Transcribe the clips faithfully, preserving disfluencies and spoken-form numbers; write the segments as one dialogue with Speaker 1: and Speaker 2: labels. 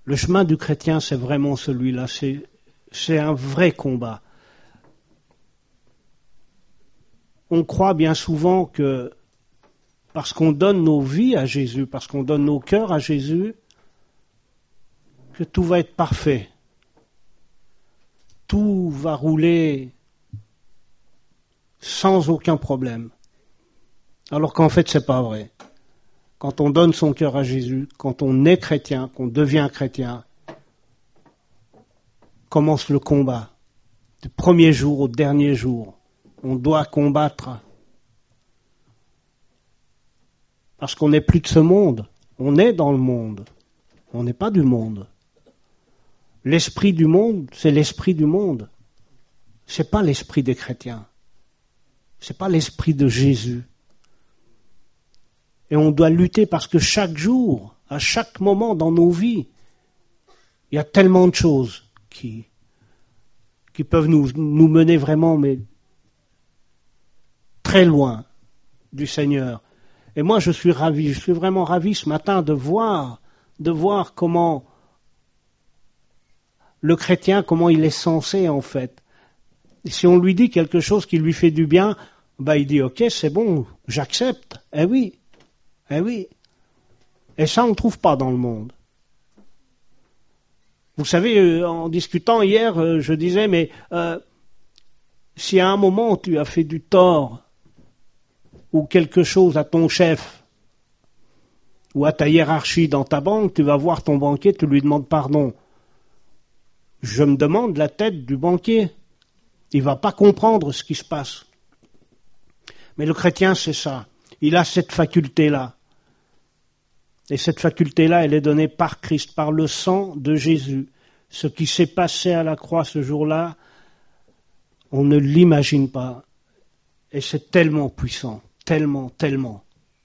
Speaker 1: Le chemin du chrétien, c'est vraiment celui-là. C'est, c'est un vrai combat. On croit bien souvent que parce qu'on donne nos vies à Jésus, parce qu'on donne nos cœurs à Jésus, que tout va être parfait. Tout va rouler sans aucun problème. Alors qu'en fait, c'est pas vrai. Quand on donne son cœur à Jésus, quand on est chrétien, qu'on devient chrétien, commence le combat. Du premier jour au dernier jour, on doit combattre. Parce qu'on n'est plus de ce monde. On est dans le monde. On n'est pas du monde. L'esprit du monde, c'est l'esprit du monde. C'est pas l'esprit des chrétiens. C'est pas l'esprit de Jésus. Et on doit lutter parce que chaque jour, à chaque moment dans nos vies, il y a tellement de choses qui, qui peuvent nous, nous mener vraiment mais très loin du Seigneur. Et moi, je suis ravi, je suis vraiment ravi ce matin de voir, de voir comment le chrétien, comment il est censé en fait. Et si on lui dit quelque chose qui lui fait du bien, ben il dit ok, c'est bon, j'accepte. Eh oui, eh oui. Et ça, on ne trouve pas dans le monde. Vous savez, en discutant hier, je disais, mais euh, si à un moment tu as fait du tort ou quelque chose à ton chef ou à ta hiérarchie dans ta banque, tu vas voir ton banquier, tu lui demandes pardon. Je me demande la tête du banquier. Il ne va pas comprendre ce qui se passe. Mais le chrétien, c'est ça. Il a cette faculté-là. Et cette faculté-là, elle est donnée par Christ, par le sang de Jésus. Ce qui s'est passé à la croix ce jour-là, on ne l'imagine pas. Et c'est tellement puissant, tellement, tellement.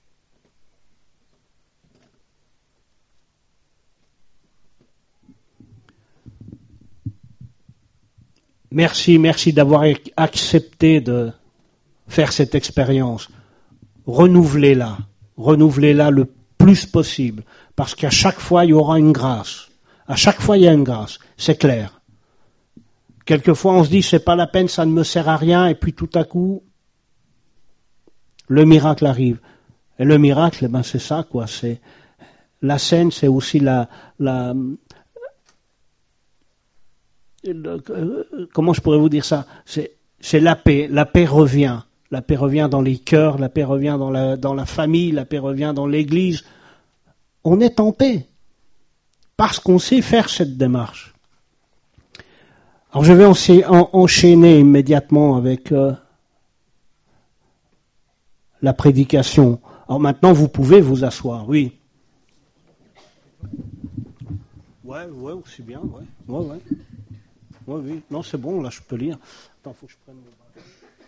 Speaker 1: Merci, merci d'avoir accepté de faire cette expérience. Renouvelez-la, renouvelez-la le plus possible, parce qu'à chaque fois, il y aura une grâce. À chaque fois, il y a une grâce, c'est clair. Quelquefois, on se dit, c'est pas la peine, ça ne me sert à rien, et puis tout à coup, le miracle arrive. Et le miracle, eh ben, c'est ça, quoi. C'est la scène, c'est aussi la, la, le, comment je pourrais vous dire ça? C'est, c'est la paix. La paix revient. La paix revient dans les cœurs, la paix revient dans la, dans la famille, la paix revient dans l'église. On est en paix. Parce qu'on sait faire cette démarche. Alors je vais enchaîner immédiatement avec euh, la prédication. Alors maintenant, vous pouvez vous asseoir, oui. Ouais, ouais, aussi bien, ouais. Ouais, ouais. Ouais, oui. Non, c'est bon, là, je peux lire. Attends, faut que je prenne mon bâton.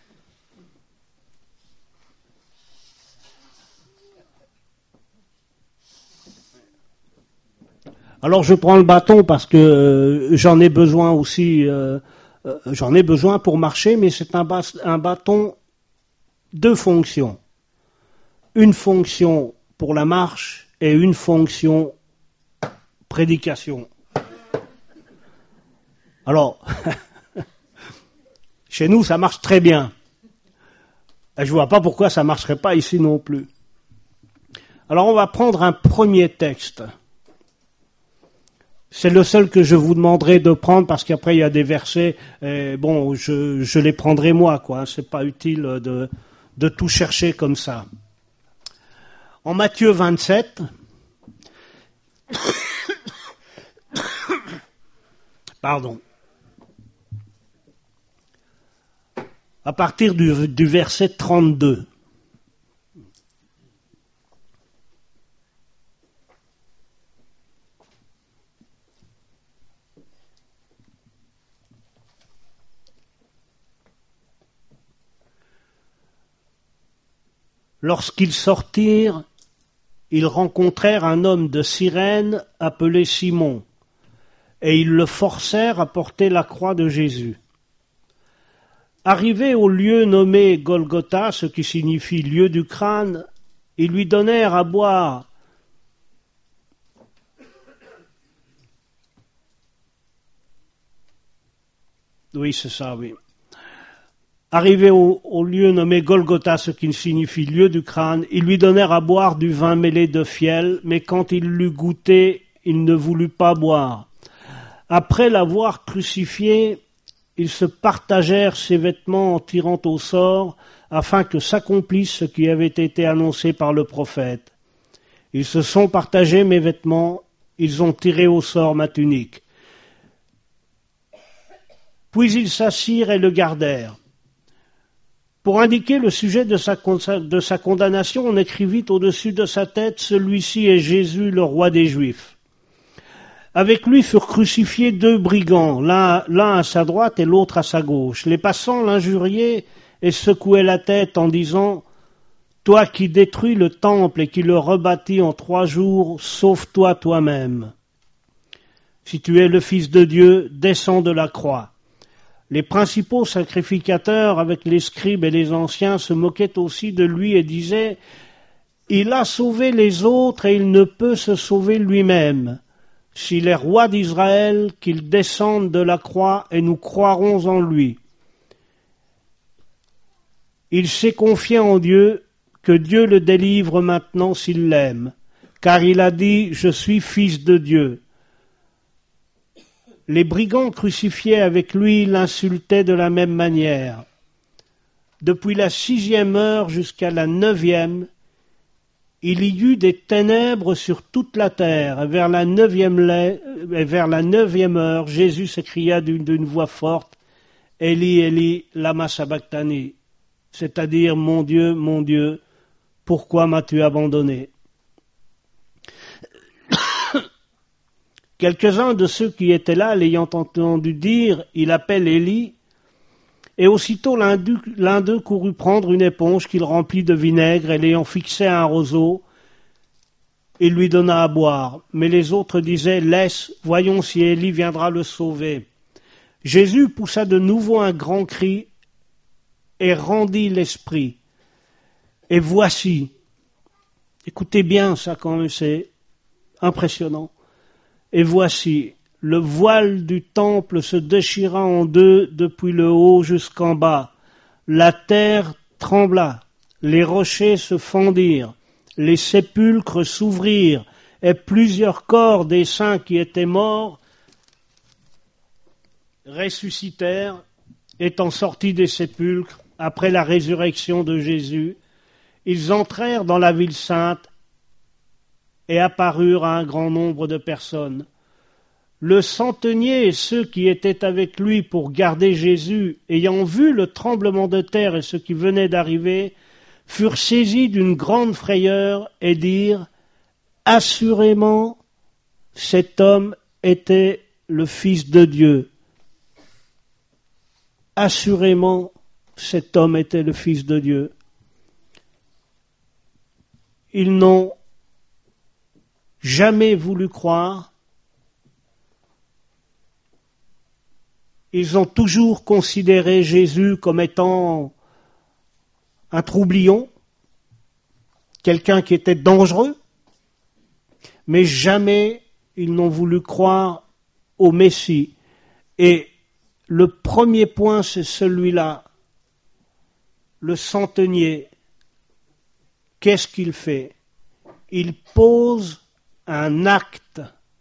Speaker 1: Alors, je prends le bâton parce que euh, j'en ai besoin aussi, euh, euh, j'en ai besoin pour marcher, mais c'est un, bas- un bâton de fonctions. Une fonction pour la marche et une fonction prédication. Alors, chez nous, ça marche très bien. Et je ne vois pas pourquoi ça ne marcherait pas ici non plus. Alors, on va prendre un premier texte. C'est le seul que je vous demanderai de prendre parce qu'après, il y a des versets, et bon, je, je les prendrai moi, quoi. C'est pas utile de, de tout chercher comme ça. En Matthieu vingt-sept, pardon, à partir du, du verset trente-deux. Lorsqu'ils sortirent, ils rencontrèrent un homme de Cyrène appelé Simon, et ils le forcèrent à porter la croix de Jésus. Arrivés au lieu nommé Golgotha, ce qui signifie lieu du crâne, ils lui donnèrent à boire Oui, c'est ça, oui. Arrivé au, au lieu nommé Golgotha, ce qui signifie lieu du crâne, ils lui donnèrent à boire du vin mêlé de fiel, mais quand il l'eut goûté, il ne voulut pas boire. Après l'avoir crucifié, ils se partagèrent ses vêtements en tirant au sort, afin que s'accomplisse ce qui avait été annoncé par le prophète. Ils se sont partagés mes vêtements, ils ont tiré au sort ma tunique. Puis ils s'assirent et le gardèrent. Pour indiquer le sujet de sa, de sa condamnation, on écrivit au-dessus de sa tête « Celui-ci est Jésus, le roi des Juifs ». Avec lui furent crucifiés deux brigands, l'un, l'un à sa droite et l'autre à sa gauche. Les passants l'injuriaient et secouaient la tête en disant « Toi qui détruis le temple et qui le rebâtis en trois jours, sauve-toi toi-même. Si tu es le Fils de Dieu, descends de la croix. » Les principaux sacrificateurs, avec les scribes et les anciens, se moquaient aussi de lui et disaient « Il a sauvé les autres et il ne peut se sauver lui-même. S'il est roi d'Israël, qu'il descende de la croix et nous croirons en lui. » Il s'est confié en Dieu, que Dieu le délivre maintenant s'il l'aime, car il a dit « Je suis fils de Dieu ». Les brigands crucifiés avec lui l'insultaient de la même manière. Depuis la sixième heure jusqu'à la neuvième, il y eut des ténèbres sur toute la terre. Et vers la neuvième, vers la neuvième heure, Jésus s'écria d'une, d'une voix forte, « Eli, Eli, lama sabachthani » c'est-à-dire « Mon Dieu, mon Dieu, pourquoi m'as-tu abandonné ?» Quelques-uns de ceux qui étaient là, l'ayant entendu dire « Il appelle Élie », et aussitôt l'un d'eux, l'un d'eux courut prendre une éponge qu'il remplit de vinaigre, et l'ayant fixée à un roseau, il lui donna à boire. Mais les autres disaient « Laisse, voyons si Élie viendra le sauver. » Jésus poussa de nouveau un grand cri et rendit l'esprit. Et voici, écoutez bien ça quand même, c'est impressionnant. Et voici, le voile du temple se déchira en deux depuis le haut jusqu'en bas. La terre trembla, les rochers se fendirent, les sépulcres s'ouvrirent, et plusieurs corps des saints qui étaient morts ressuscitèrent, étant sortis des sépulcres après la résurrection de Jésus. Ils entrèrent dans la ville sainte et apparurent à un grand nombre de personnes. Le centenier et ceux qui étaient avec lui pour garder Jésus, ayant vu le tremblement de terre et ce qui venait d'arriver, furent saisis d'une grande frayeur et dirent « Assurément, cet homme était le Fils de Dieu. Assurément, cet homme était le Fils de Dieu. » Ils n'ont jamais voulu croire. Ils ont toujours considéré Jésus comme étant un troublion, quelqu'un qui était dangereux, mais jamais ils n'ont voulu croire au Messie. Et le premier point, c'est celui-là. Le centenier, qu'est-ce qu'il fait? Il pose un acte.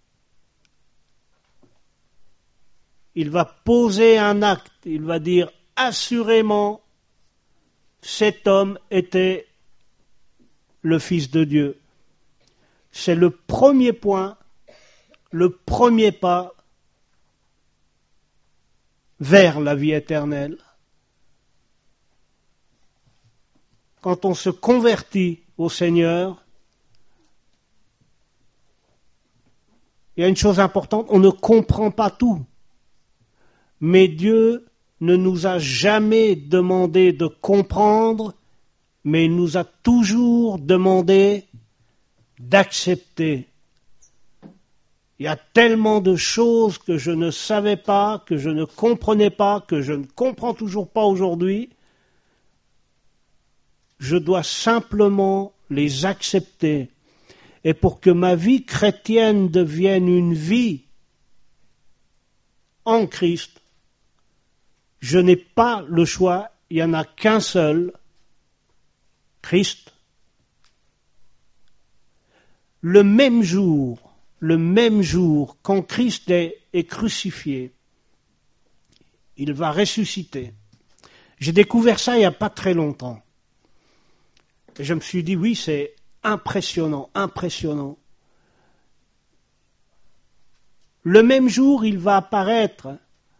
Speaker 1: Il va poser un acte. Il va dire assurément, cet homme était le Fils de Dieu. C'est le premier point, le premier pas vers la vie éternelle. Quand on se convertit au Seigneur, il y a une chose importante, on ne comprend pas tout. Mais Dieu ne nous a jamais demandé de comprendre, mais il nous a toujours demandé d'accepter. Il y a tellement de choses que je ne savais pas, que je ne comprenais pas, que je ne comprends toujours pas aujourd'hui. Je dois simplement les accepter. Et pour que ma vie chrétienne devienne une vie en Christ, Je n'ai pas le choix, il n'y en a qu'un seul, Christ. Le même jour, le même jour, quand Christ est, est crucifié, il va ressusciter. J'ai découvert ça il n'y a pas très longtemps. Et je me suis dit, oui, c'est impressionnant, impressionnant. Le même jour, il va apparaître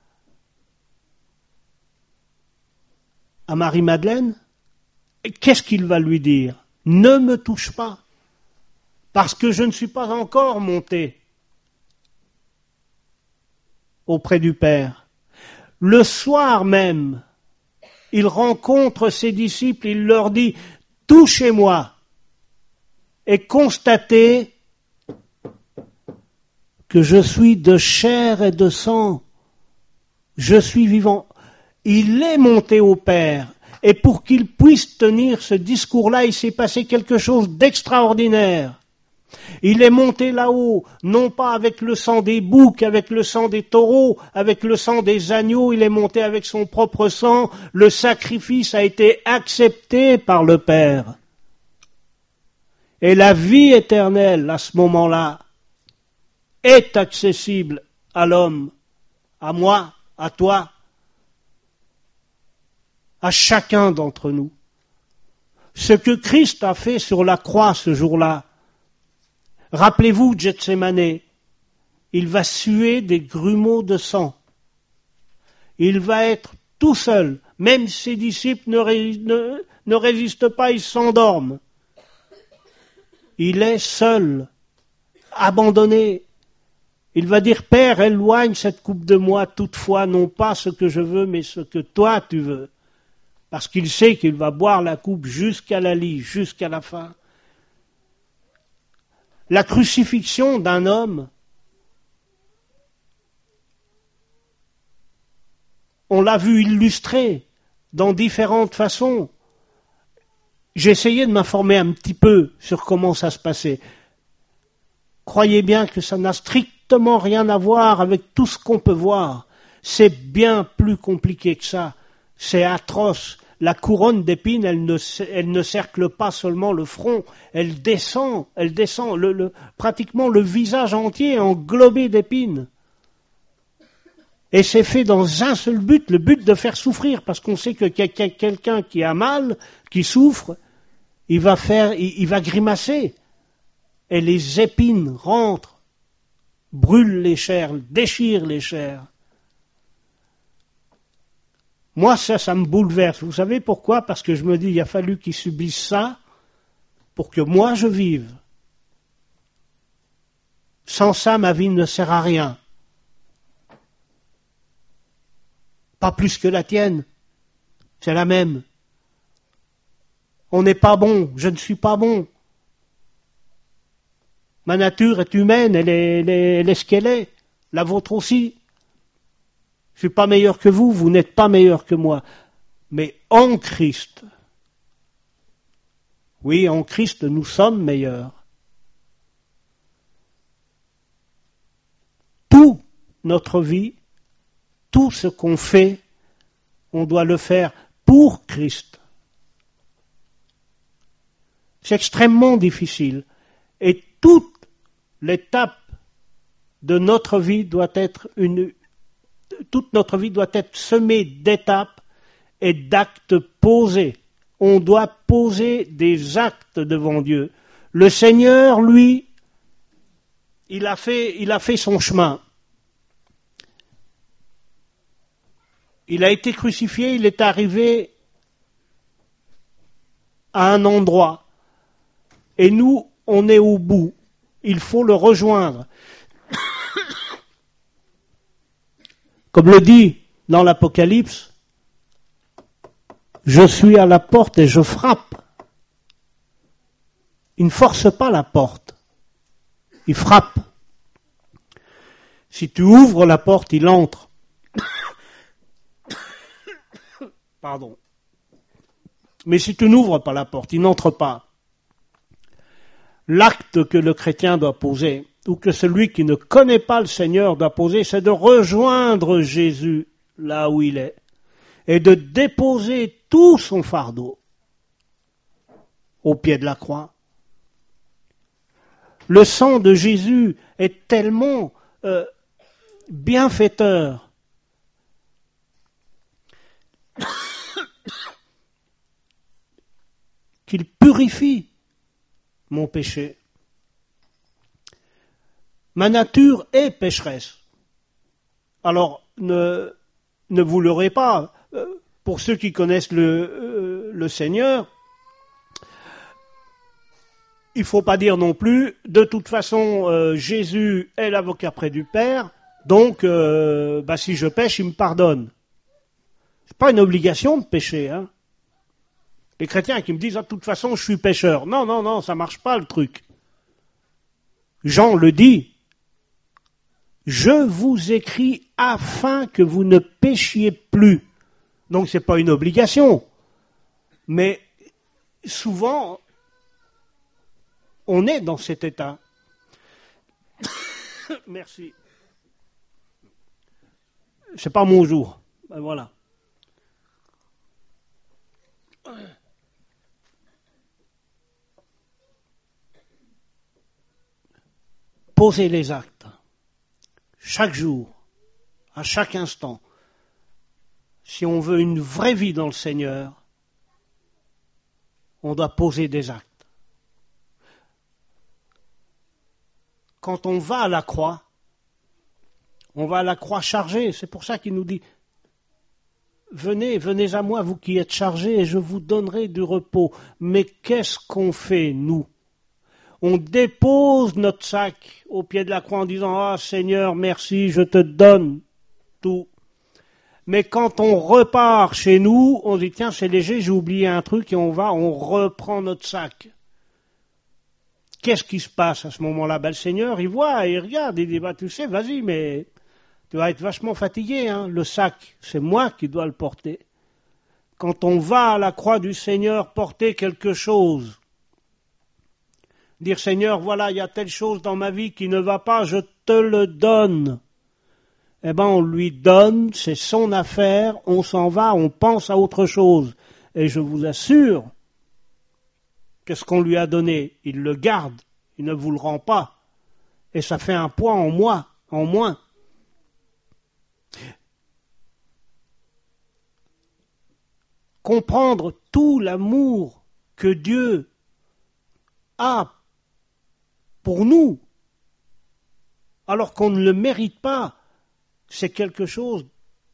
Speaker 1: à Marie-Madeleine. Et qu'est-ce qu'il va lui dire? Ne me touche pas, parce que je ne suis pas encore monté auprès du Père. Le soir même, il rencontre ses disciples, il leur dit, touchez-moi et constatez que je suis de chair et de sang, je suis vivant. Il est monté au Père, et pour qu'il puisse tenir ce discours-là, il s'est passé quelque chose d'extraordinaire. Il est monté là-haut, non pas avec le sang des boucs, avec le sang des taureaux, avec le sang des agneaux, il est monté avec son propre sang, le sacrifice a été accepté par le Père. Et la vie éternelle, à ce moment-là, est accessible à l'homme, à moi, à toi, à chacun d'entre nous. Ce que Christ a fait sur la croix ce jour-là, rappelez-vous Gethsémane, il va suer des grumeaux de sang. Il va être tout seul, même ses disciples ne, ré, ne, ne résistent pas, ils s'endorment. Il est seul, abandonné. Il va dire, Père, éloigne cette coupe de moi, toutefois, non pas ce que je veux, mais ce que toi tu veux. Parce qu'il sait qu'il va boire la coupe jusqu'à la lie, jusqu'à la fin. La crucifixion d'un homme, on l'a vu illustré dans différentes façons. J'ai essayé de m'informer un petit peu sur comment ça se passait. Croyez bien que ça n'a strictement rien à voir avec tout ce qu'on peut voir. C'est bien plus compliqué que ça. C'est atroce. La couronne d'épines, elle ne, elle ne cercle pas seulement le front, elle descend, elle descend, le, le, pratiquement le visage entier est englobé d'épines. Et c'est fait dans un seul but, le but de faire souffrir, parce qu'on sait que quelqu'un qui a mal, qui souffre, il va faire, il, il va grimacer. Et les épines rentrent, brûlent les chairs, déchirent les chairs. Moi, ça, ça me bouleverse. Vous savez pourquoi? Parce que je me dis, il a fallu qu'ils subissent ça pour que moi je vive. Sans ça, ma vie ne sert à rien. Pas plus que la tienne. C'est la même. On n'est pas bon. Je ne suis pas bon. Ma nature est humaine. Elle est, elle est, elle est ce qu'elle est. La vôtre aussi. Je ne suis pas meilleur que vous, vous n'êtes pas meilleur que moi. Mais en Christ, oui, en Christ, nous sommes meilleurs. Toute notre vie, tout ce qu'on fait, on doit le faire pour Christ. C'est extrêmement difficile. Et toute l'étape de notre vie doit être une Toute notre vie doit être semée d'étapes et d'actes posés. On doit poser des actes devant Dieu. Le Seigneur, lui, il a fait, il a fait son chemin. Il a été crucifié, il est arrivé à un endroit. Et nous, on est au bout. Il faut le rejoindre. Comme le dit dans l'Apocalypse, je suis à la porte et je frappe. Il ne force pas la porte, il frappe. Si tu ouvres la porte, il entre. Pardon. Mais si tu n'ouvres pas la porte, il n'entre pas. L'acte que le chrétien doit poser, ou que celui qui ne connaît pas le Seigneur doit poser, c'est de rejoindre Jésus là où il est. et de déposer tout son fardeau au pied de la croix. Le sang de Jésus est tellement euh, bienfaiteur qu'il purifie mon péché. Ma nature est pécheresse. Alors, ne, ne vous leurrez pas. Pour ceux qui connaissent le, euh, le Seigneur, il ne faut pas dire non plus, de toute façon, euh, Jésus est l'avocat près du Père, donc euh, bah, si je pêche, il me pardonne. Ce n'est pas une obligation de pécher. Hein. Les chrétiens qui me disent, ah, de toute façon, je suis pécheur. Non, non, non, ça ne marche pas le truc. Jean le dit. Je vous écris afin que vous ne péchiez plus. Donc ce n'est pas une obligation. Mais souvent, on est dans cet état. Merci. C'est pas mon jour. Ben voilà. Posez les actes. Chaque jour, à chaque instant, si on veut une vraie vie dans le Seigneur, on doit poser des actes. Quand on va à la croix, on va à la croix chargée. C'est pour ça qu'il nous dit, venez, venez à moi, vous qui êtes chargés, et je vous donnerai du repos. Mais qu'est-ce qu'on fait, nous ? On dépose notre sac au pied de la croix en disant « Ah Seigneur, merci, je te donne tout ». Mais quand on repart chez nous, on dit « Tiens, c'est léger, j'ai oublié un truc » et on va, on reprend notre sac. Qu'est-ce qui se passe à ce moment-là ? Ben, le Seigneur, il voit, il regarde, il dit bah, « Tu sais, vas-y, mais tu vas être vachement fatigué, hein. Le sac, c'est moi qui dois le porter. » Quand on va à la croix du Seigneur porter quelque chose, dire, Seigneur, voilà, il y a telle chose dans ma vie qui ne va pas, je te le donne. Eh bien, on lui donne, c'est son affaire, on s'en va, on pense à autre chose. Et je vous assure que ce qu'on lui a donné, il le garde, il ne vous le rend pas. Et ça fait un poids en moi, en moins. Comprendre tout l'amour que Dieu a pour nous, alors qu'on ne le mérite pas, c'est quelque chose,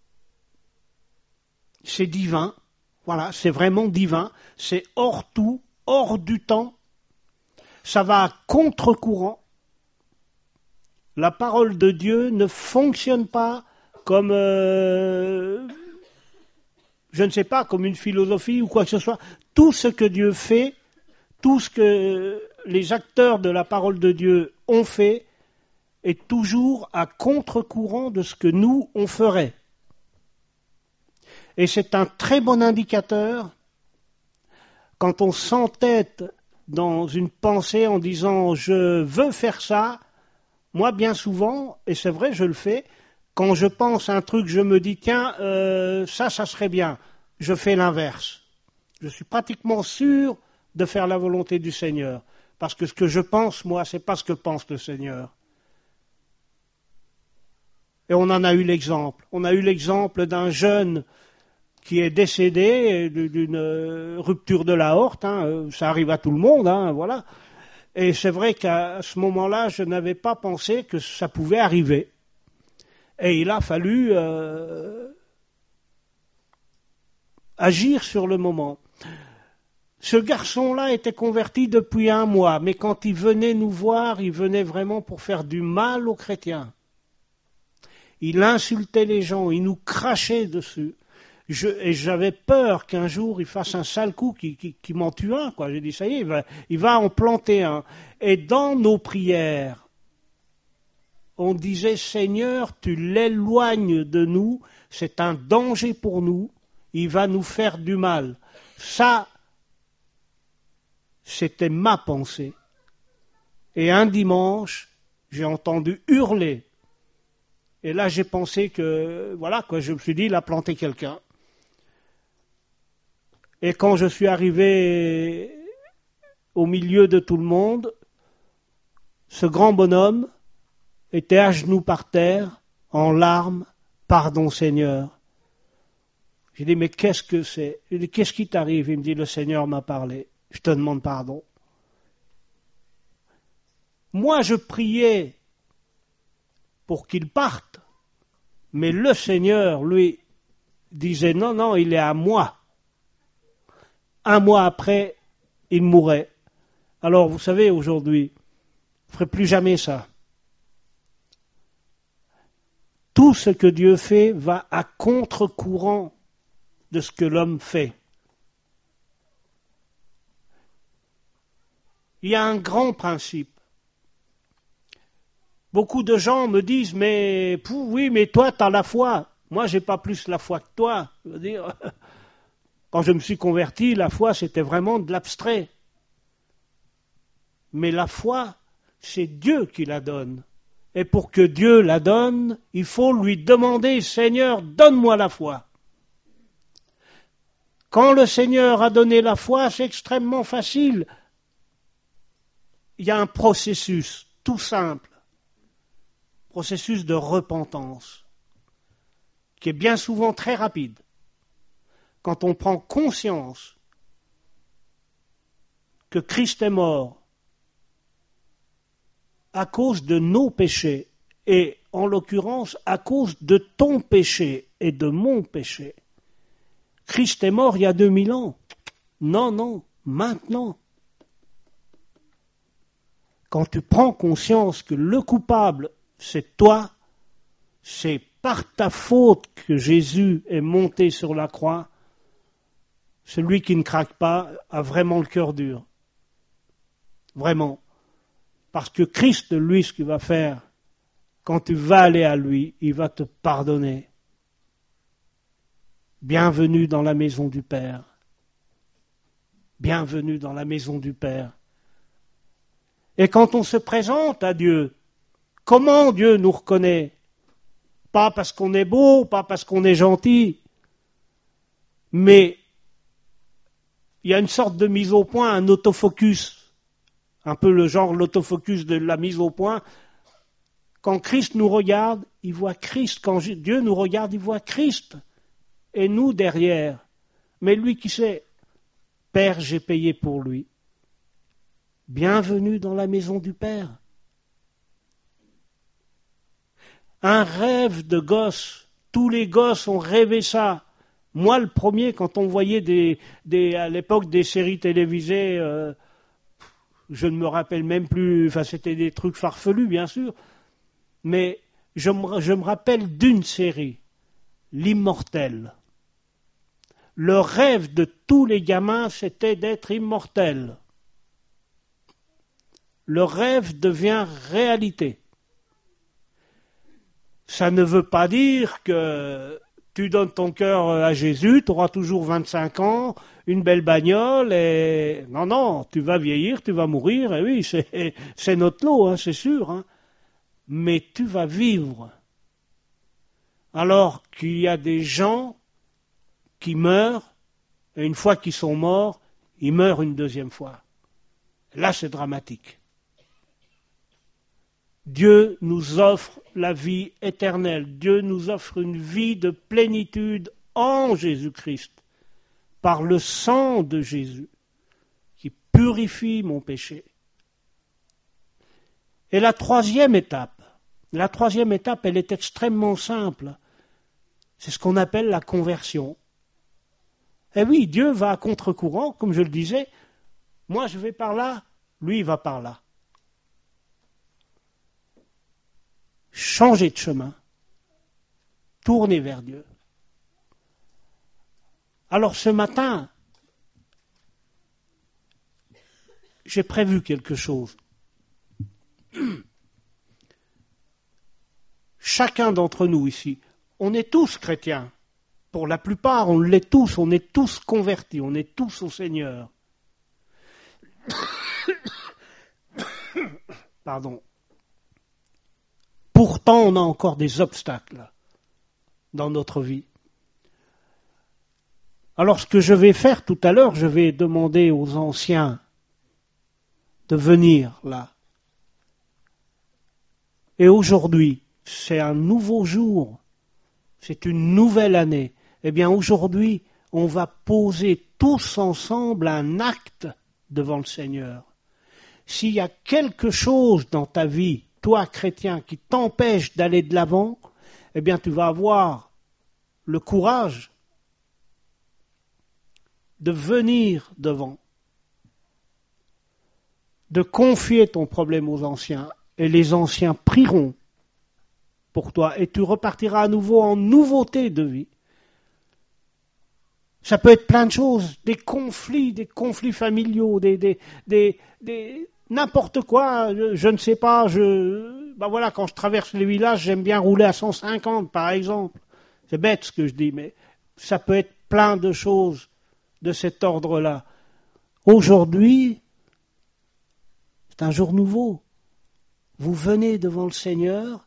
Speaker 1: c'est divin, voilà, c'est vraiment divin, c'est hors tout, hors du temps, ça va à contre-courant. La parole de Dieu ne fonctionne pas comme, euh, je ne sais pas, comme une philosophie ou quoi que ce soit. Tout ce que Dieu fait, tout ce que les acteurs de la parole de Dieu ont fait est toujours à contre-courant de ce que nous, on ferait. Et c'est un très bon indicateur quand on s'entête dans une pensée en disant « je veux faire ça », moi bien souvent, et c'est vrai, je le fais, quand je pense à un truc, je me dis « tiens, euh, ça, ça serait bien », je fais l'inverse. Je suis pratiquement sûr de faire la volonté du Seigneur. Parce que ce que je pense, moi, c'est pas ce que pense le Seigneur. Et on en a eu l'exemple. On a eu l'exemple d'un jeune qui est décédé d'une rupture de l'aorte. Hein, ça arrive à tout le monde, hein, voilà. Et c'est vrai qu'à ce moment-là, je n'avais pas pensé que ça pouvait arriver. Et il a fallu euh, agir sur le moment. Ce garçon-là était converti depuis un mois, mais quand il venait nous voir, il venait vraiment pour faire du mal aux chrétiens. Il insultait les gens, il nous crachait dessus. Je, et j'avais peur qu'un jour il fasse un sale coup, qui, qui, qui m'en tue un, quoi. J'ai dit, ça y est, il va, il va en planter un. Et dans nos prières, on disait, Seigneur, tu l'éloignes de nous, c'est un danger pour nous, il va nous faire du mal. Ça, c'était ma pensée. Et un dimanche, j'ai entendu hurler. Et là, j'ai pensé que, voilà, quoi, je me suis dit, il a planté quelqu'un. Et quand je suis arrivé au milieu de tout le monde, ce grand bonhomme était à genoux par terre, en larmes, « Pardon Seigneur ». J'ai dit, mais qu'est-ce que c'est? J'ai dit, qu'est-ce qui t'arrive? Il me dit, le Seigneur m'a parlé, je te demande pardon. Moi, je priais pour qu'il parte, mais le Seigneur, lui, disait, non, non, il est à moi. Un mois après, il mourait. Alors, vous savez, aujourd'hui, je ne ferai plus jamais ça. Tout ce que Dieu fait va à contre-courant de ce que l'homme fait. Il y a un grand principe. Beaucoup de gens me disent, mais oui, mais toi, tu as la foi. Moi, j'ai pas plus la foi que toi. Je veux dire, quand je me suis converti, la foi, c'était vraiment de l'abstrait. Mais la foi, c'est Dieu qui la donne. Et pour que Dieu la donne, il faut lui demander, Seigneur, donne-moi la foi. Quand le Seigneur a donné la foi, c'est extrêmement facile. Il y a un processus tout simple, processus de repentance, qui est bien souvent très rapide. Quand on prend conscience que Christ est mort à cause de nos péchés, et en l'occurrence à cause de ton péché et de mon péché. Christ est mort il y a deux mille ans. Non, non, maintenant. Quand tu prends conscience que le coupable, c'est toi, c'est par ta faute que Jésus est monté sur la croix, celui qui ne craque pas a vraiment le cœur dur. Vraiment. Parce que Christ, lui, ce qu'il va faire, quand tu vas aller à lui, il va te pardonner. Bienvenue dans la maison du Père. Bienvenue dans la maison du Père. Et quand on se présente à Dieu, comment Dieu nous reconnaît? Pas parce qu'on est beau, pas parce qu'on est gentil, mais il y a une sorte de mise au point, un autofocus, un peu le genre l'autofocus de la mise au point. Quand Christ nous regarde, il voit Christ. Quand Dieu nous regarde, il voit Christ. Et nous derrière. Mais lui qui sait, Père, j'ai payé pour lui. Bienvenue dans la maison du Père. Un rêve de gosse. Tous les gosses ont rêvé ça. Moi, le premier, quand on voyait des, des, à l'époque des séries télévisées, euh, je ne me rappelle même plus, enfin c'était des trucs farfelus, bien sûr, mais je me, je me rappelle d'une série, L'Immortel. Le rêve de tous les gamins, c'était d'être immortel. Le rêve devient réalité. Ça ne veut pas dire que tu donnes ton cœur à Jésus, tu auras toujours vingt-cinq ans, une belle bagnole, et... Non, non, tu vas vieillir, tu vas mourir, et oui, c'est, c'est notre lot, hein, c'est sûr. Hein. Mais tu vas vivre. Alors qu'il y a des gens qui meurent, et une fois qu'ils sont morts, ils meurent une deuxième fois. Là, c'est dramatique. Dieu nous offre la vie éternelle. Dieu nous offre une vie de plénitude en Jésus-Christ, par le sang de Jésus, qui purifie mon péché. Et la troisième étape, la troisième étape, elle est extrêmement simple. C'est ce qu'on appelle la conversion. Et oui, Dieu va à contre-courant, comme je le disais. Moi, je vais par là, lui, il va par là. Changer de chemin, tourner vers Dieu. Alors ce matin, j'ai prévu quelque chose. Chacun d'entre nous ici, on est tous chrétiens. Pour la plupart, on l'est tous, on est tous convertis, on est tous au Seigneur. Pardon. Pourtant, on a encore des obstacles dans notre vie. Alors ce que je vais faire tout à l'heure, je vais demander aux anciens de venir là. Et aujourd'hui, c'est un nouveau jour, c'est une nouvelle année. Eh bien aujourd'hui, on va poser tous ensemble un acte devant le Seigneur. S'il y a quelque chose dans ta vie, toi chrétien, qui t'empêche d'aller de l'avant, eh bien tu vas avoir le courage de venir devant, de confier ton problème aux anciens, et les anciens prieront pour toi, et tu repartiras à nouveau en nouveauté de vie. Ça peut être plein de choses, des conflits, des conflits familiaux, des, des, des, des n'importe quoi, je, je ne sais pas, je, ben voilà, quand je traverse les villages, j'aime bien rouler à cent cinquante par exemple. C'est bête ce que je dis, mais ça peut être plein de choses de cet ordre-là. Aujourd'hui, c'est un jour nouveau. Vous venez devant le Seigneur,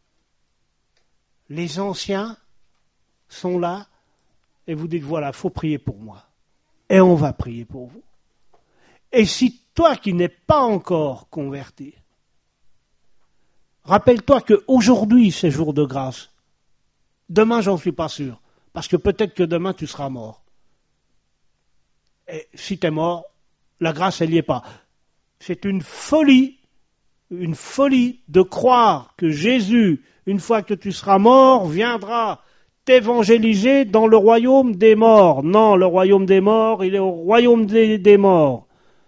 Speaker 1: les anciens sont là, et vous dites, voilà, il faut prier pour moi. Et on va prier pour vous. Et si toi qui n'es pas encore converti, rappelle-toi qu'aujourd'hui c'est jour de grâce. Demain, j'en suis pas sûr, parce que peut-être que demain tu seras mort. Et si tu es mort, la grâce, elle n'y est pas. C'est une folie, une folie de croire que Jésus, une fois que tu seras mort, viendra t'évangéliser dans le royaume des morts. Non, le royaume des morts, il est au royaume des, des morts.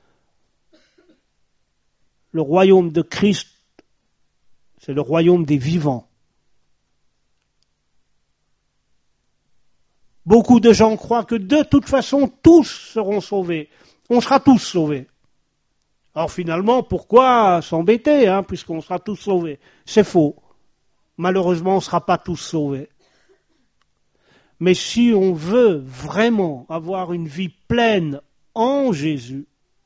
Speaker 1: Le royaume de Christ, c'est le royaume des vivants. Beaucoup de gens croient que de toute façon, tous seront sauvés. On sera tous sauvés. Alors finalement, pourquoi s'embêter, hein, puisqu'on sera tous sauvés? C'est faux. Malheureusement, on ne sera pas tous sauvés. Mais si on veut vraiment avoir une vie pleine en Jésus,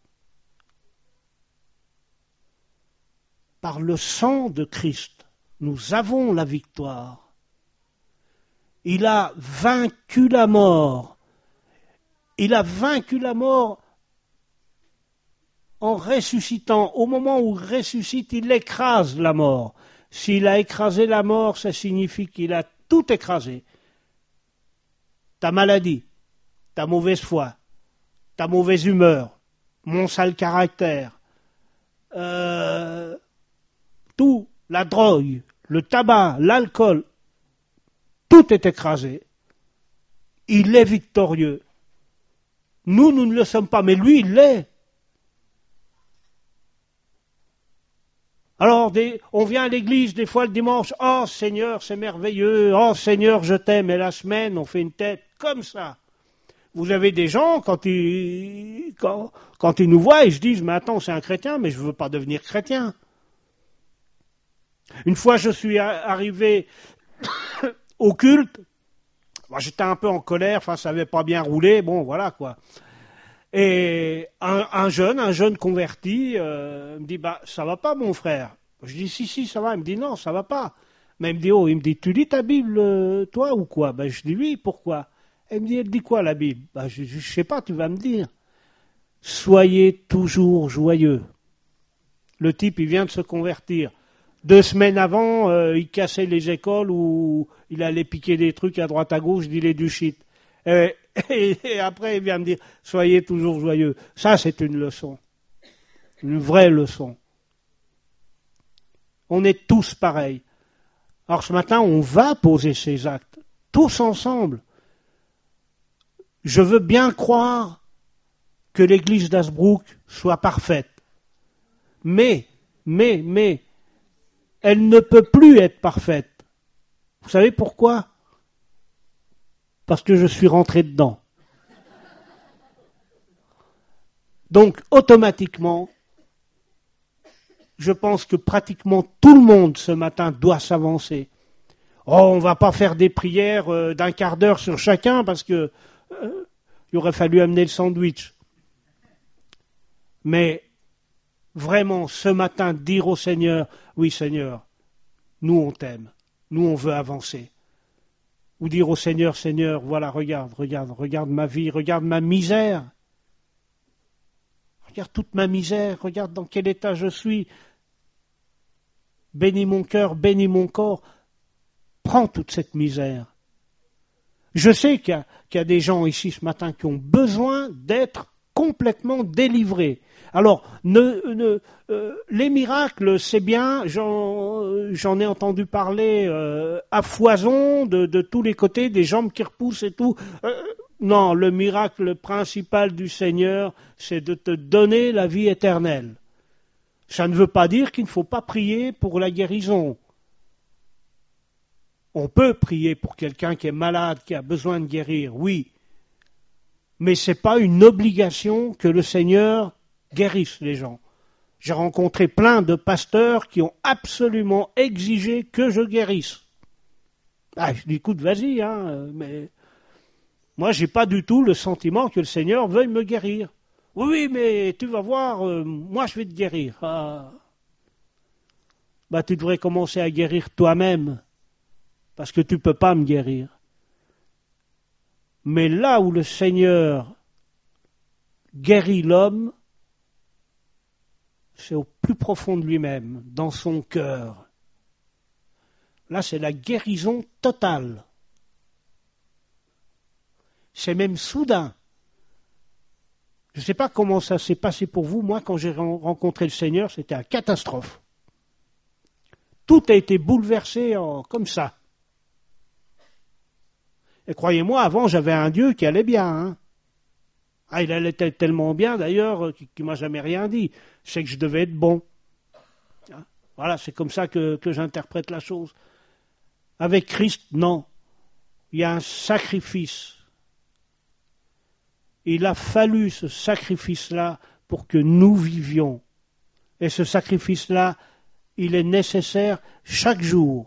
Speaker 1: par le sang de Christ, nous avons la victoire. Il a vaincu la mort. Il a vaincu la mort en ressuscitant. Au moment où il ressuscite, il écrase la mort. S'il a écrasé la mort, ça signifie qu'il a tout écrasé. Ta maladie, ta mauvaise foi, ta mauvaise humeur, mon sale caractère, euh, tout, la drogue, le tabac, l'alcool, tout est écrasé. Il est victorieux. Nous, nous ne le sommes pas, mais lui, il l'est. Alors, des, on vient à l'église des fois le dimanche, « Oh Seigneur, c'est merveilleux, oh Seigneur, je t'aime », et la semaine, on fait une tête comme ça. Vous avez des gens, quand ils, quand, quand ils nous voient, ils se disent « Mais attends, c'est un chrétien, mais je ne veux pas devenir chrétien ». Une fois, je suis arrivé au culte, moi, j'étais un peu en colère, enfin, ça n'avait pas bien roulé, bon, voilà, quoi. Et un, un jeune, un jeune converti, euh, me dit, bah, ça va pas, mon frère. Je dis, si, si, ça va. Il me dit, non, ça va pas. Mais il me dit, oh, il me dit, tu lis ta Bible, euh, toi, ou quoi? Ben, je dis, oui, pourquoi? Il me dit, elle dit quoi, la Bible? Ben, je, je sais pas, tu vas me dire. Soyez toujours joyeux. Le type, il vient de se convertir. Deux semaines avant, euh, il cassait les écoles ou il allait piquer des trucs à droite à gauche, il est du shit. Et, et, et après, il vient me dire, soyez toujours joyeux. Ça, c'est une leçon. Une vraie leçon. On est tous pareils. Alors ce matin, on va poser ces actes, tous ensemble. Je veux bien croire que l'église d'Asbrook soit parfaite. Mais, mais, mais, elle ne peut plus être parfaite. Vous savez pourquoi? Parce que je suis rentré dedans. Donc, automatiquement, je pense que pratiquement tout le monde ce matin doit s'avancer. Oh, on ne va pas faire des prières euh, d'un quart d'heure sur chacun parce que euh, il aurait fallu amener le sandwich. Mais vraiment, ce matin, dire au Seigneur, oui Seigneur, nous on t'aime, nous on veut avancer. Ou dire au Seigneur, Seigneur, voilà, regarde, regarde, regarde ma vie, regarde ma misère. Regarde toute ma misère, regarde dans quel état je suis. Bénis mon cœur, bénis mon corps. Prends toute cette misère. Je sais qu'il y a, qu'il y a des gens ici ce matin qui ont besoin d'être complètement délivrés. Alors, ne, ne, euh, les miracles, c'est bien, j'en, j'en ai entendu parler euh, à foison, de, de tous les côtés, des jambes qui repoussent et tout. Euh, non, le miracle principal du Seigneur, c'est de te donner la vie éternelle. Ça ne veut pas dire qu'il ne faut pas prier pour la guérison. On peut prier pour quelqu'un qui est malade, qui a besoin de guérir, oui. Mais ce n'est pas une obligation que le Seigneur guérisse les gens. J'ai rencontré plein de pasteurs qui ont absolument exigé que je guérisse. Ah, je dis, écoute, vas-y, hein, mais moi, je n'ai pas du tout le sentiment que le Seigneur veuille me guérir. Oui, oui, mais tu vas voir, euh, moi, je vais te guérir. Ah. Bah, tu devrais commencer à guérir toi-même, parce que tu ne peux pas me guérir. Mais là où le Seigneur guérit l'homme, c'est au plus profond de lui-même, dans son cœur. Là, c'est la guérison totale. C'est même soudain. Je ne sais pas comment ça s'est passé pour vous. Moi, quand j'ai rencontré le Seigneur, c'était une catastrophe. Tout a été bouleversé en, comme ça. Et croyez-moi, avant, j'avais un Dieu qui allait bien. Hein. Ah, il allait tellement bien, d'ailleurs, qu'il ne m'a jamais rien dit. C'est que je devais être bon. Voilà, c'est comme ça que, que j'interprète la chose. Avec Christ, non. Il y a un sacrifice. Il a fallu ce sacrifice-là pour que nous vivions. Et ce sacrifice-là, il est nécessaire chaque jour.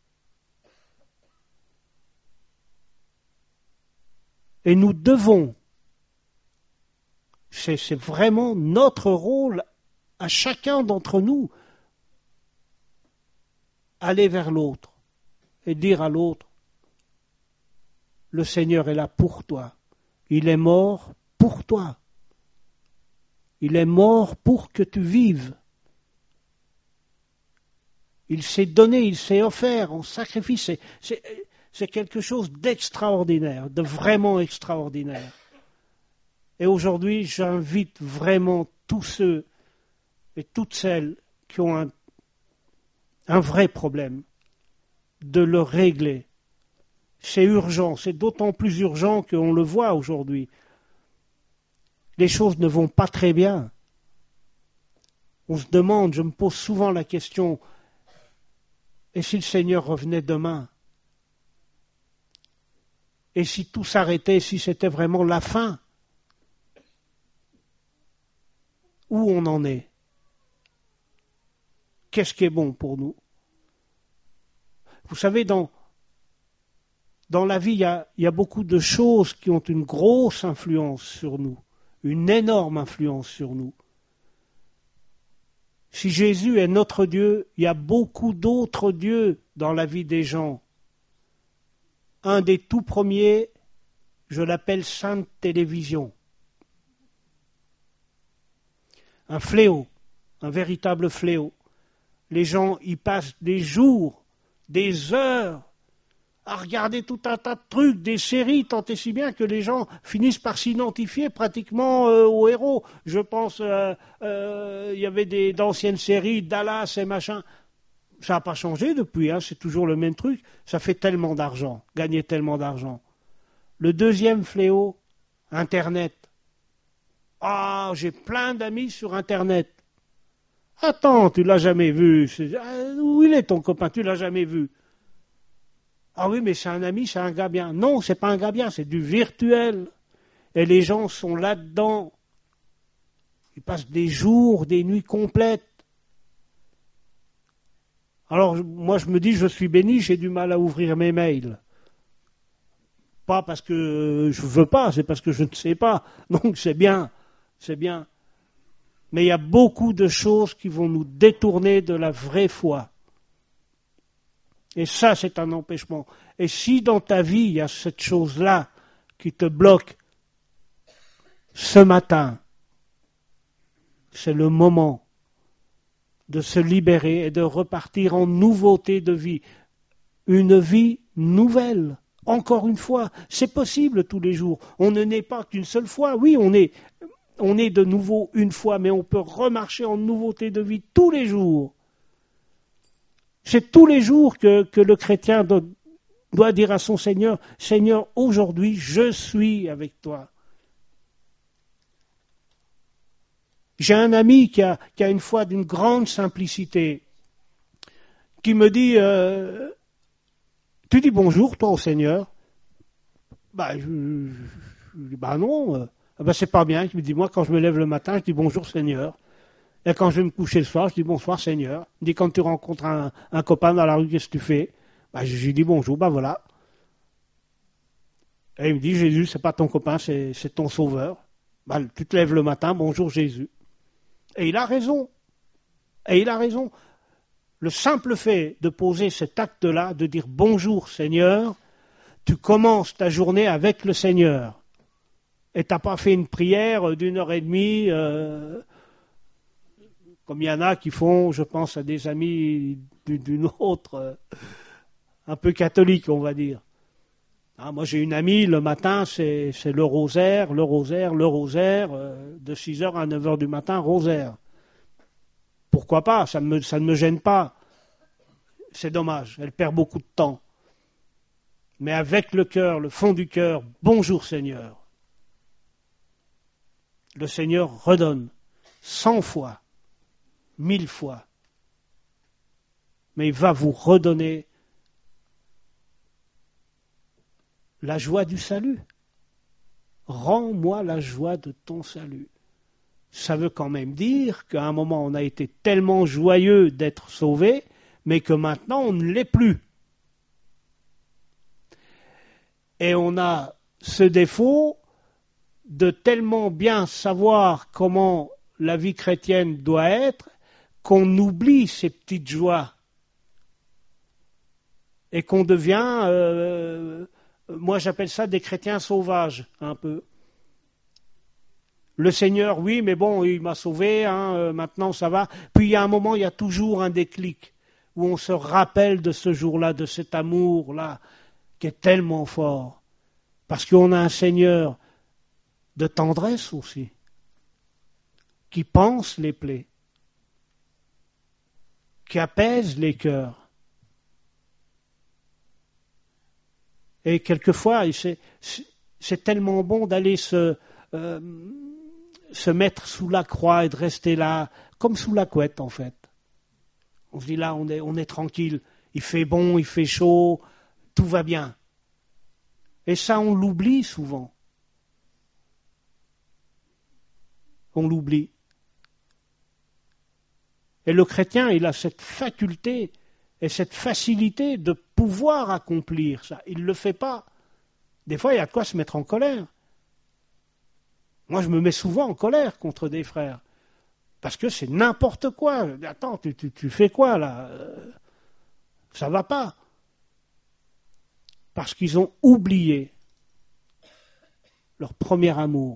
Speaker 1: Et nous devons, c'est, c'est vraiment notre rôle à chacun d'entre nous, aller vers l'autre et dire à l'autre, le Seigneur est là pour toi. Il est mort pour toi. Il est mort pour que tu vives. Il s'est donné, il s'est offert en sacrifice. C'est, c'est, c'est quelque chose d'extraordinaire, de vraiment extraordinaire. Et aujourd'hui, j'invite vraiment tous ceux et toutes celles qui ont un, un vrai problème de le régler. C'est urgent, c'est d'autant plus urgent qu'on le voit aujourd'hui. Les choses ne vont pas très bien. On se demande, je me pose souvent la question, et si le Seigneur revenait demain? Et si tout s'arrêtait, si c'était vraiment la fin? Où on en est? Qu'est-ce qui est bon pour nous? Vous savez, dans, dans la vie, il y a, il y a beaucoup de choses qui ont une grosse influence sur nous, une énorme influence sur nous. Si Jésus est notre Dieu, il y a beaucoup d'autres dieux dans la vie des gens. Un des tout premiers, je l'appelle Sainte Télévision. Un fléau, un véritable fléau. Les gens y passent des jours, des heures, à regarder tout un tas de trucs, des séries, tant et si bien que les gens finissent par s'identifier pratiquement euh, aux héros. Je pense, il euh, euh, y avait des, d'anciennes séries, Dallas et machin. Ça n'a pas changé depuis, hein, c'est toujours le même truc. Ça fait tellement d'argent, gagner tellement d'argent. Le deuxième fléau, Internet. Ah, j'ai plein d'amis sur Internet. Attends, tu l'as jamais vu. C'est, ah, où il est ton copain? Tu l'as jamais vu. Ah oui, mais c'est un ami, c'est un gars bien. Non, c'est pas un gars bien, c'est du virtuel. Et les gens sont là-dedans. Ils passent des jours, des nuits complètes. Alors, moi, je me dis, je suis béni, j'ai du mal à ouvrir mes mails. Pas parce que je veux pas, c'est parce que je ne sais pas. Donc, c'est bien, c'est bien. Mais il y a beaucoup de choses qui vont nous détourner de la vraie foi. Et ça, c'est un empêchement. Et si dans ta vie, il y a cette chose-là qui te bloque, ce matin, c'est le moment de se libérer et de repartir en nouveauté de vie. Une vie nouvelle. Encore une fois, c'est possible tous les jours. On ne naît pas qu'une seule fois. Oui, on est, on est de nouveau une fois, mais on peut remarcher en nouveauté de vie tous les jours. C'est tous les jours que, que le chrétien doit, doit dire à son Seigneur, « Seigneur, aujourd'hui, je suis avec toi. » J'ai un ami qui a, qui a une foi d'une grande simplicité, qui me dit, euh, « Tu dis bonjour, toi, au Seigneur ?» Bah, je, je, je dis, bah non, euh, bah, c'est pas bien. Il me dit, moi, quand je me lève le matin, je dis bonjour, Seigneur. Et quand je vais me coucher le soir, je dis bonsoir, Seigneur. Il me dit, quand tu rencontres un, un copain dans la rue, qu'est-ce que tu fais? Bah, je lui dis bonjour, bah voilà. Et il me dit, Jésus, c'est pas ton copain, c'est, c'est ton sauveur. Bah, tu te lèves le matin, bonjour, Jésus. Et il a raison. Et il a raison. Le simple fait de poser cet acte-là, de dire bonjour, Seigneur, tu commences ta journée avec le Seigneur. Et tu n'as pas fait une prière d'une heure et demie, euh, comme il y en a qui font, je pense à des amis d'une autre, euh, un peu catholique, on va dire. Ah, moi, j'ai une amie, le matin, c'est, c'est le rosaire, le rosaire, le rosaire, euh, de six heures à neuf heures du matin, rosaire. Pourquoi pas? Ça, me, ça ne me gêne pas. C'est dommage, elle perd beaucoup de temps. Mais avec le cœur, le fond du cœur, bonjour Seigneur. Le Seigneur redonne cent fois, mille fois. Mais il va vous redonner la joie du salut. Rends-moi la joie de ton salut. Ça veut quand même dire qu'à un moment on a été tellement joyeux d'être sauvé, mais que maintenant on ne l'est plus. Et on a ce défaut de tellement bien savoir comment la vie chrétienne doit être qu'on oublie ces petites joies et qu'on devient, euh, moi j'appelle ça des chrétiens sauvages un peu. Le Seigneur, oui, mais bon, il m'a sauvé, hein, euh, maintenant ça va. Puis il y a un moment, il y a toujours un déclic où on se rappelle de ce jour-là, de cet amour-là, qui est tellement fort. Parce qu'on a un Seigneur de tendresse aussi, qui pense les plaies, qui apaise les cœurs. Et quelquefois, c'est, c'est tellement bon d'aller se, euh, se mettre sous la croix et de rester là, comme sous la couette en fait. On se dit là, on est, on est tranquille, il fait bon, il fait chaud, tout va bien. Et ça, on l'oublie souvent. On l'oublie. Et le chrétien, il a cette faculté et cette facilité de pouvoir accomplir ça. Il ne le fait pas. Des fois, il y a de quoi se mettre en colère. Moi, je me mets souvent en colère contre des frères. Parce que c'est n'importe quoi. Attends, tu, tu, tu fais quoi là? Ça ne va pas. Parce qu'ils ont oublié leur premier amour.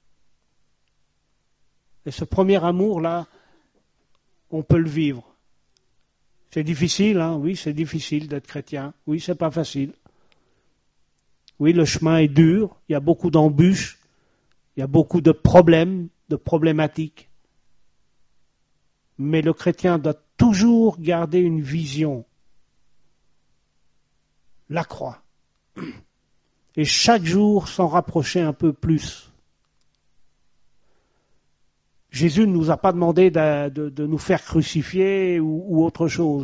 Speaker 1: Et ce premier amour-là, on peut le vivre. C'est difficile, hein, oui, c'est difficile d'être chrétien. Oui, c'est pas facile. Oui, le chemin est dur, il y a beaucoup d'embûches, il y a beaucoup de problèmes, de problématiques. Mais le chrétien doit toujours garder une vision. La croix. Et chaque jour s'en rapprocher un peu plus. Jésus ne nous a pas demandé de, de, de nous faire crucifier ou, ou autre chose.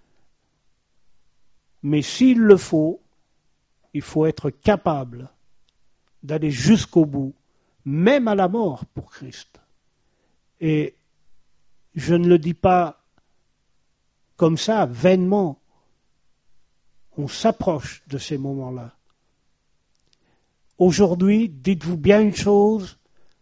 Speaker 1: Mais s'il le faut, il faut être capable d'aller jusqu'au bout, même à la mort pour Christ. Et je ne le dis pas comme ça, vainement. On s'approche de ces moments-là. Aujourd'hui, dites-vous bien une chose,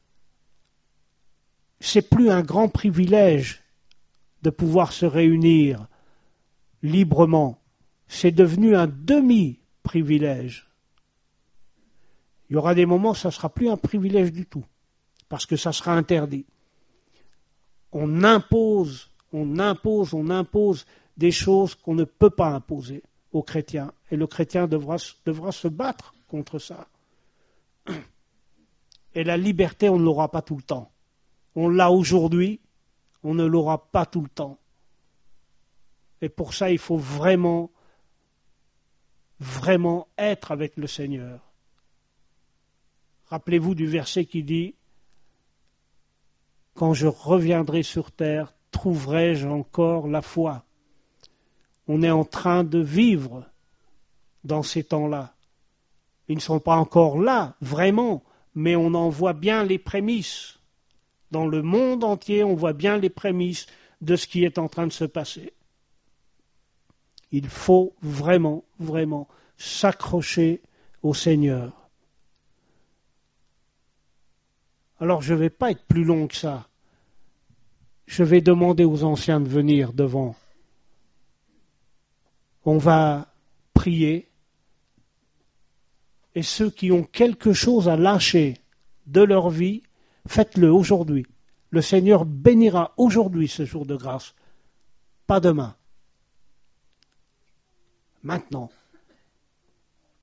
Speaker 1: c'est plus un grand privilège de pouvoir se réunir librement. c'est devenu un demi-privilège. Il y aura des moments où ça ne sera plus un privilège du tout, parce que ça sera interdit. On impose, on impose, on impose des choses qu'on ne peut pas imposer aux chrétiens. Et le chrétien devra, devra se battre contre ça. Et la liberté, on ne l'aura pas tout le temps. On l'a aujourd'hui, on ne l'aura pas tout le temps. Et pour ça, il faut vraiment, vraiment être avec le Seigneur. Rappelez-vous du verset qui dit « Quand je reviendrai sur terre, trouverai-je encore la foi ?» On est en train de vivre dans ces temps-là. Ils ne sont pas encore là, vraiment, mais on en voit bien les prémices. Dans le monde entier, on voit bien les prémices de ce qui est en train de se passer. Il faut vraiment, vraiment s'accrocher au Seigneur. Alors je ne vais pas être plus long que ça. Je vais demander aux anciens de venir devant. On va prier. Et ceux qui ont quelque chose à lâcher de leur vie, faites-le aujourd'hui. Le Seigneur bénira aujourd'hui ce jour de grâce, pas demain. Maintenant.